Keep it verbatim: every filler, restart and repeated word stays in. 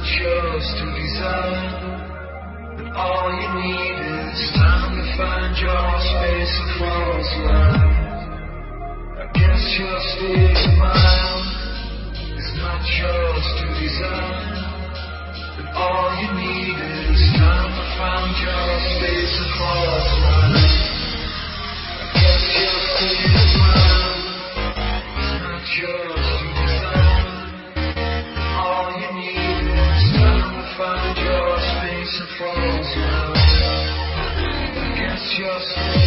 not yours to desire. But all you need is time to find your space across line. I guess your state of mind is not yours to desire. But all you need is time to find your space across line. I guess your state of mind is not yours to desire. All you need is time to find your space across line. I guess your state